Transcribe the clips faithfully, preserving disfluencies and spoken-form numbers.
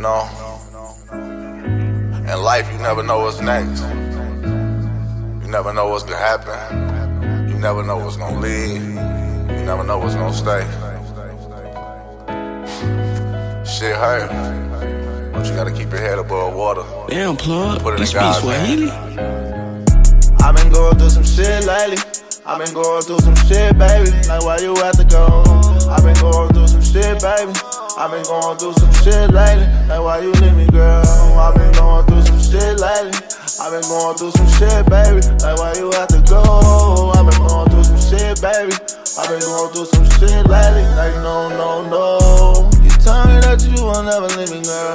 You know? In life, you never know what's next. You never know what's gonna happen. You never know what's gonna leave. You never know what's gonna stay. Shit hurt, but you gotta keep your head above water. Damn, plug. Put it You in speak God's Swahili? hand. I've been going through some shit lately. I've been going through some shit, baby. Like, why you have to go? I've been going through some shit, baby. I've been going through some shit lately. Like, why you leave me, girl? I've been going through some shit lately. I've been going through some shit, baby. Like, why you have to go? I've been going through some shit, baby. I've been going through some shit lately. Like, no, no, no. You tell me that you will never leave me, girl.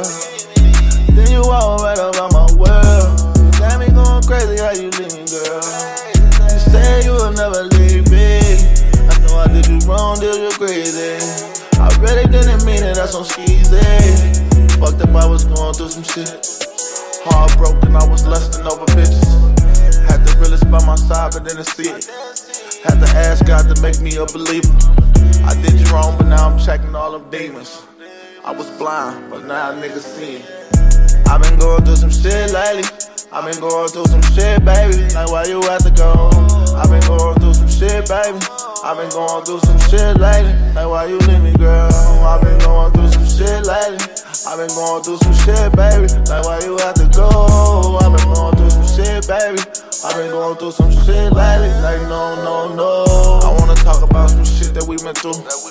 Then you walk right around my world. You got me going crazy how you leave me, girl. You say you will never leave me. I know I did you wrong, did you crazy. I really didn't mean it, that's on skeezy. Fucked up, I was going through some shit. Heartbroken, I was lusting over bitches. Had the realest by my side, but didn't see it. Had to ask God to make me a believer. I did you wrong, but now I'm checking all them demons. I was blind, but now niggas see it. I've been going through some shit lately. I've been going through some shit, baby. Like, why you have to go? I've been going through some shit, baby. I've been going through some shit lately. Like, why you leave me, girl? I've been going through some shit lately. I've been going through some shit, baby. Like, why you have to go? I've been going through some shit, baby. I've been going through some shit lately. Like, no, no, no. I wanna talk about some shit that we been through.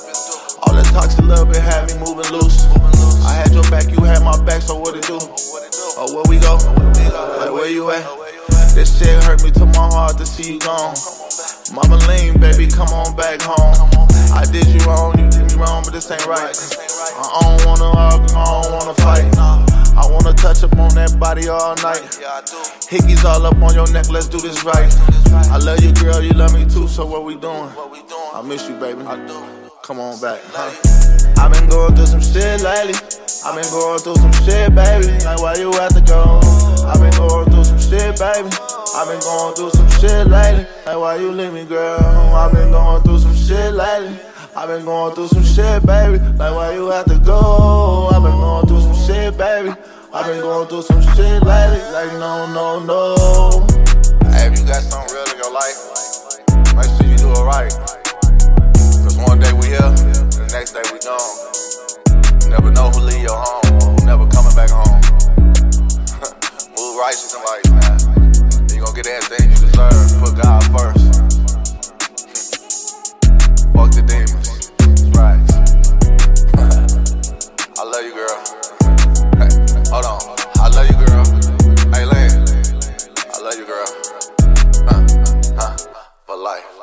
All that toxic love it had me moving loose. I had your back, you had my back, so what it do? Oh, where we go? Like, where you at? This shit hurt me to my heart to see you gone. Mama lean, baby, come on back home. I did you wrong, you did me wrong, but this ain't right. I don't wanna argue, I don't wanna fight. I wanna touch up on that body all night. Hickeys all up on your neck, let's do this right. I love you, girl, you love me too, so what we doing? I miss you, baby. Come on back, huh? I've been going through some shit lately. I've been going through some shit, baby. Like, why you have to go? I've been going through some shit, baby. I've been going through some shit lately. Like, why you leave me, girl? I've been going through some shit lately. I've been going through some shit, baby. Like, why you have to go? I've been going through some shit, baby. I've been going through some shit lately. Like, no, no, no. Hey, if you got something real in your life, make sure you do it right. Cause one day we here, the next day we gone. You never know who leave your home or who never coming back home. Move righteous in life, man. You gonna get everything you deserve. Put God first. Fuck the demons. That's right. I love you, girl. Hey, hold on. I love you, girl. Hey, Lynn. I love you, girl. Uh, uh, for life.